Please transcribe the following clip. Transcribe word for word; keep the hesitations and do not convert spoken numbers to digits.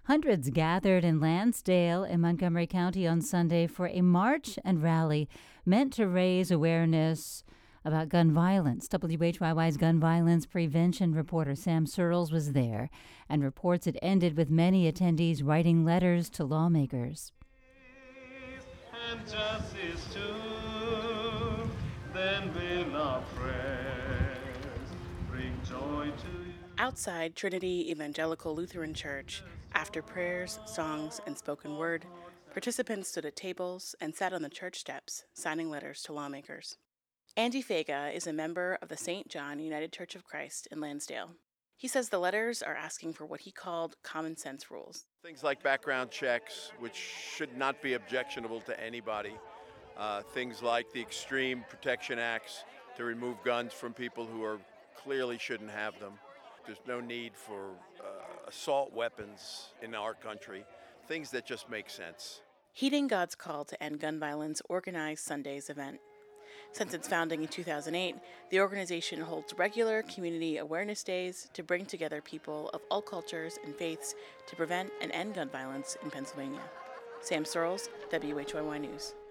Hundreds gathered in Lansdale in Montgomery County on Sunday for a march and rally meant to raise awareness about gun violence. W H Y Y's gun violence prevention reporter Sam Searles was there and reports it ended with many attendees writing letters to lawmakers. And justice too, then will our prayers bring joy to you. Outside Trinity Evangelical Lutheran Church, after prayers, songs, and spoken word, participants stood at tables and sat on the church steps, signing letters to lawmakers. Andy Fega is a member of the Saint John United Church of Christ in Lansdale. He says the letters are asking for what he called common sense rules. Things like background checks, which should not be objectionable to anybody. Uh, things like the Extreme Protection Acts to remove guns from people who are clearly shouldn't have them. There's no need for uh, assault weapons in our country. Things that just make sense. Heeding God's Call to End Gun Violence organized Sunday's event. Since its founding in two thousand eight, the organization holds regular community awareness days to bring together people of all cultures and faiths to prevent and end gun violence in Pennsylvania. Sam Searles, W H Y Y News.